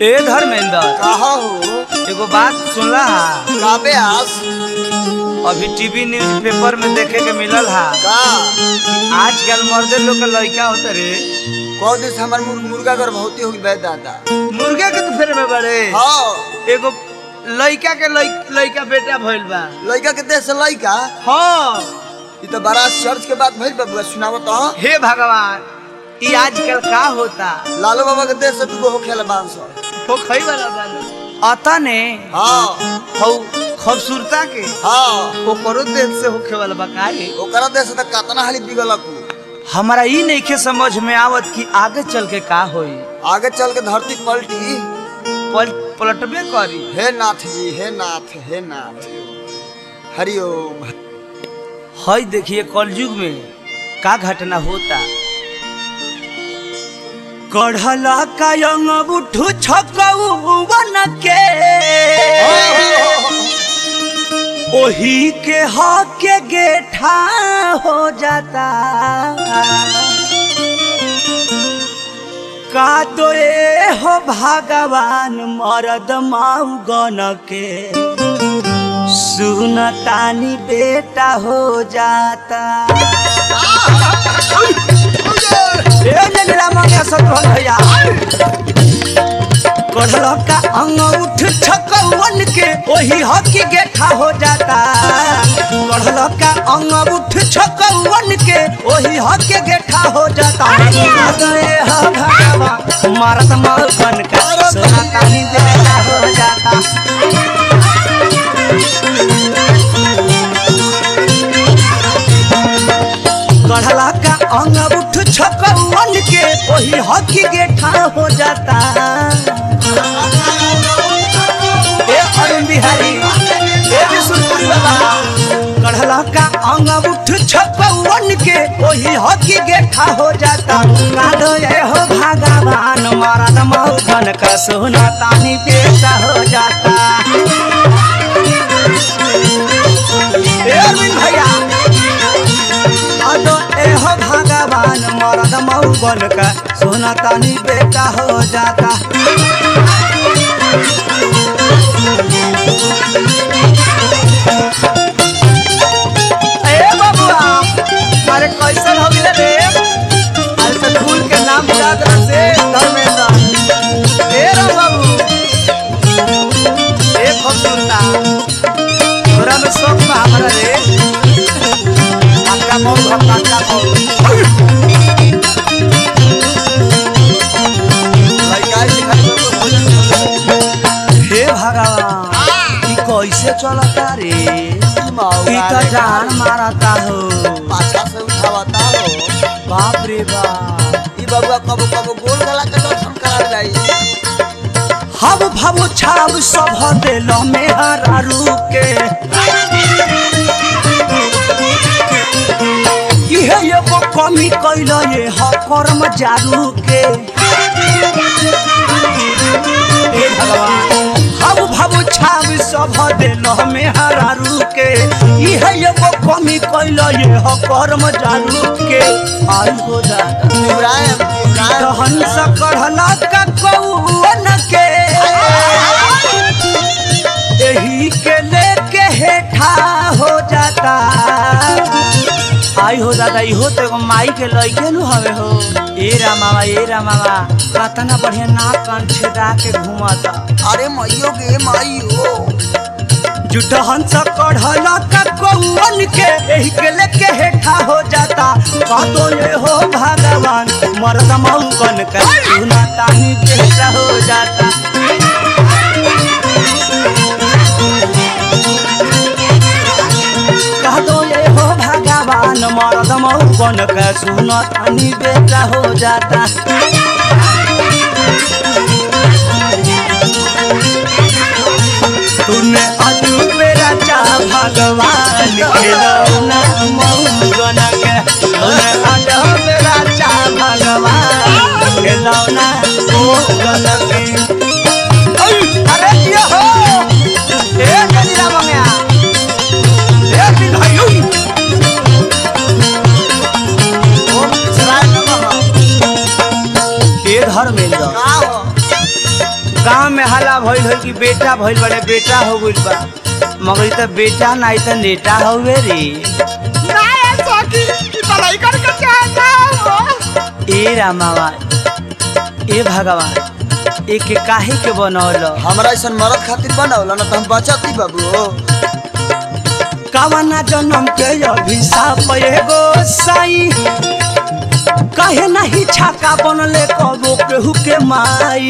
ए धर्मेंद्र कहा हो एगो बात सुनला हा काबे आस अभी टीवी न्यूज पेपर में देखे के मिलल हा का आजकल मर्दे लोग के लड़का होते रे कौ दिन से हमार मुर्गा गर्भवती हो गई दादा मुर्गे के तो फेर में बड़े हाँ एगो लड़का के लड़का बेटा भइल बा लड़का के देश से लड़का हाँ ये तो बड़ा चर्च के बात भइल बबुआ सुनावो तो हे भगवान ये आजकल का होता लालू बाबा के देश से तू हो खेल बांस हो खई वाला बाल अता ने हाँ हो खूबसूरता के हाँ ओकरो देश से होखे वाला बा काहे ओकरा देश से कतना हाली बिगलक हमारा ई नइखे समझ में आवत कि आगे चल के का होई आगे चल के धरती पलटी पलटबे करी हे नाथ जी हे नाथ हे नाथ हरिओम हई देखिए कलयुग में का घटना होता कढ़ला का अंग उठू छकऊ बन के ओही के हक के गेठा हो जाता का तो ए हो भगवान मरद माऊ गन के सुनतानी बेटा हो जाता भैया कढ़ला का अंग उठ छकवन के वही हकी गेठा हो जाता कढ़ला का अंग उठ छकवन के वही हकी गेठा हो जाता मारत मौकन का सोना तानी बेटा हो जाता कढ़ला का अंग उठ छकवन के वही हकी गेठा हो जाता ए अरुण बिहारी ए विष्णुपुरी बाबा कढ़ला का अंग उठ छकवन के वही हकी गेठा हो जाता कादो ये हो भगवान मरद मौकन का सोना तानी बेटा हो जाता ए अरविंद भैया अदो ए हो भगवान मरद मौकन का सोना तानी बेटा हो जाता अरे कैसन हो गया रे अरे तो फूल के नाम याद से धर्मेंद्र ए रो बाबू ए खूबसूरता तोरा में सब बा हमरा रे काका मौत काका मौत हे भगवान ई कैसे चलता रे ई तो जान मारता हो पाछा से उठावता हो बाप रे बाप ई बबुआ कबो कबो गोल गला के दर्शन करा जाई हब भव छाब सब दिल में हरा रुके इहे एगो कमी कैल ये ह कर्म जारू के हे भगवान हब भव छाब सब दिल में हरा रुके इहे एगो कमी कैल ये ह कर्म जारू के आई हो दादा इब्राहिम हंस कढ़ला का कौन के यही के लेके हेठा हो जाता आई हो दादा इहो तो एगो माई के लइके नु हवे हो ए रामावा कतना बढ़िया नाक कान छेदा के घुमाता अरे माइयो गे माइयो जुट हंस कढ़ला का कौन के यही के लेके हेठा हो जाता का तो ये हो भगवान मर्द मौकन का सुना तानी बेटा हो जाता का तो ये हो भगवान मर्द मौकन का सुना तानी बेटा हो जाता तूने अजूबे राजा भगवान खिलौना मौगन के तूने अजूबे राजा भगवान खिलौना मौगन के अरे ये हो ए गलीरा मंगया ए दिन भाई ओ सराय नमः ए धर्मेंद्र का हो गाँव गइल कि बेटा भइल बड़े बेटा हो गइल बा मगर ई त बेटा नहीं त नेटा हवे रे ना सखी ई तो लइकन के चाहता हो ए रामावा ए भगवान ए के काहे के बनौल हमरा ऐसन मरद खातिर बनावला ना त हम बचती बाबू कावना जन्म के अभिशाप एगो साई कहे नहीं छाका बनले कबो केहू के माई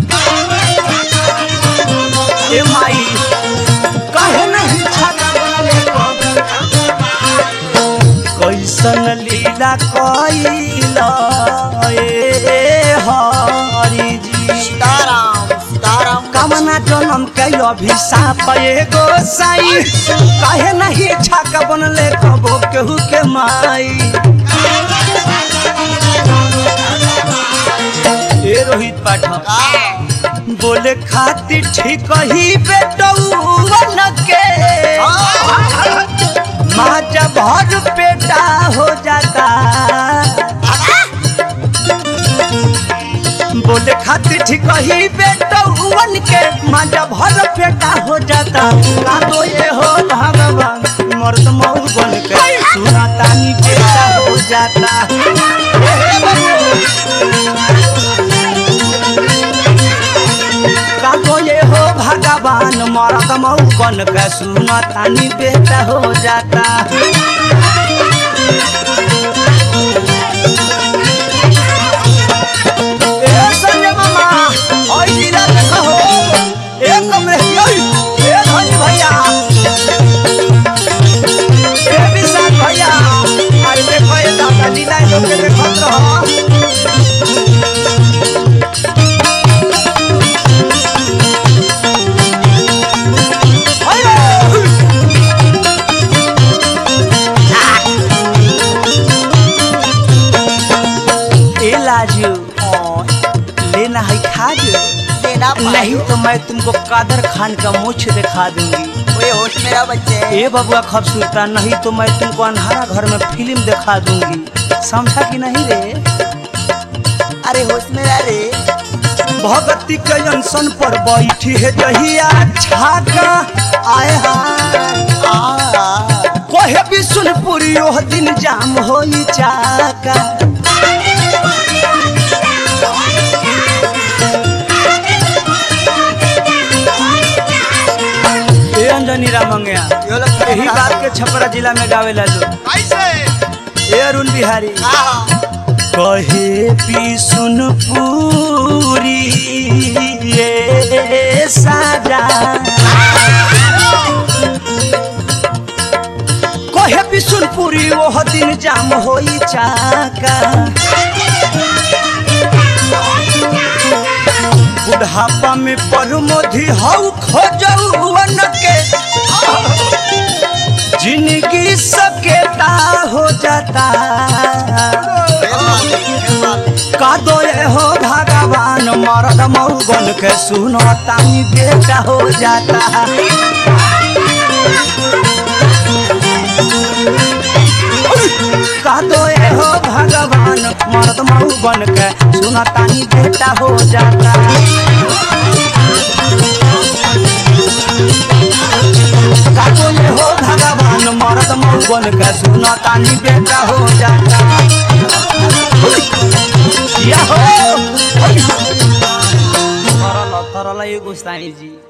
ए माई कहे नहीं छाका बनले कबो कैसन लीला कइला ए हरि जी सीताराम कामना जन्म के अभिशाप एगो साई कहे नहीं छाका बनले कबो केहू के माई ए रोहित पाठक बोले खातिर ठीक ही बेटौवन के माँ जब भर पेटा हो जाता बोले खातिर ठीक ही बेटौवन के माँ जब भर पेटा हो जाता तो ये हो भगवान मर्द मऊ बन के सुना तानी बेटा हो जाता तो ये हो भगवान मर्द मऊ बन के सुना तानी बेटा हो जाता संजय मामा और लीला देखो एक धनी भैया विशाल भैया अरे देखो ये दादा लीला लोग के देखत रहो ए लाजू लेना है खाजू नहीं तो मैं तुमको कादर खान का मुछ दिखा दूंगी ओए होश मेरा बच्चे ए बबुआ खूबसूरता नहीं तो मैं तुमको अंधारा घर में फिल्म दिखा दूंगी समझा कि नहीं रे अरे होश मेरा रे भगती के अनशन पर बैठी है जहिया छाका आए कोहे भी सुनपुरी ओह दिन जाम होई चाका ए अंजनी रामंगया यही बात के छपरा जिला में गावे ला लो कैसे ए अरुण बिहारी कहे भी सुनपुरी ये साजा कहे भी सुनपुरी ओह दिन जाम होई चाका बुढ़ापा में परमोधी हऊ खोजौवन के जिंदगी सकेता हो जाता का दो ये हो भगवान मर्द मऊगन के सुनो तानी बेटा हो जाता का दो ये हो भगवान मर्द मऊगन के सुनो तानी बेटा हो जाता का दो ये हो भगवान मर्द मऊगन के सुनो तानी बेटा हो जाता या हो तरला एगो साईं जी।